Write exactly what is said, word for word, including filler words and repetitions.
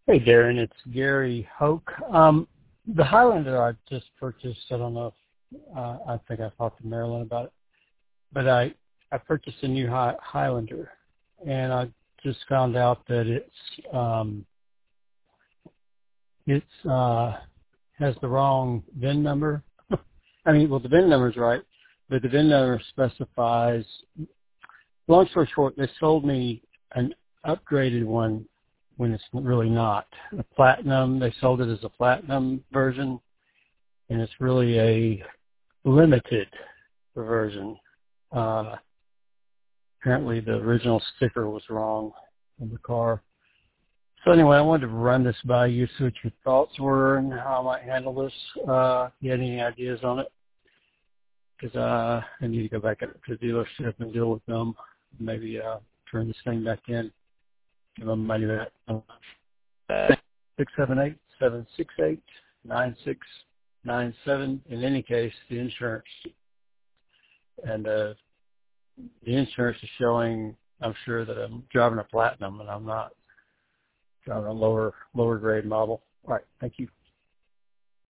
Hey, Darren, it's Gary Hoke. Um, the Highlander I just purchased, I don't know if, uh, I think I talked to Marilyn about it, but I, I purchased a new Hi- Highlander, and I just found out that it's, um, it's, uh, has the wrong V I N number. I mean, well, the V I N number's right, but the V I N number specifies, long story short, they sold me an upgraded one when it's really not. A platinum, they sold it as a platinum version, and it's really a limited version. Uh, apparently the original sticker was wrong on the car. So anyway, I wanted to run this by you, see what your thoughts were and how I might handle this. Uh, if you had any ideas on it? Because uh, I need to go back up to the dealership and deal with them. Maybe uh, turn this thing back in, give them money back. six seven eight, seven six eight, nine six nine seven. In any case, the insurance and uh, the insurance is showing, I'm sure, that I'm driving a platinum and I'm not driving a lower lower grade model. All right, thank you.